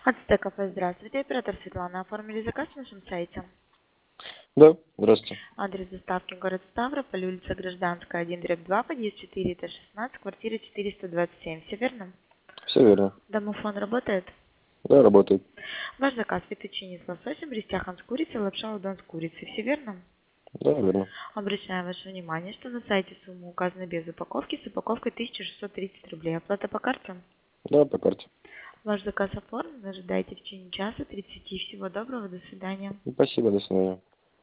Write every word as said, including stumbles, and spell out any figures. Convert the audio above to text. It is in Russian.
Ацтек кафе, здравствуйте. Оператор Светлана. Оформили заказ на нашем сайте. Да, здравствуйте. Адрес доставки город Ставрополь, улица Гражданская, один дробь два, подъезд четыре, этаж шестнадцать, квартира четыреста двадцать семь. Все верно? Все верно. Домофон работает? Да, работает. Ваш заказ: фетучини с лососем, бристяхан с курицей, лапша удон с курицей. Все верно? Да, верно. Обращаем ваше внимание, что на сайте сумма указана без упаковки, с упаковкой тысяча шестьсот тридцать рублей. Оплата по карте? Да, по карте. Ваш заказ оформлен. Ожидайте в течение часа тридцати. Всего доброго. До свидания. Спасибо, до свидания.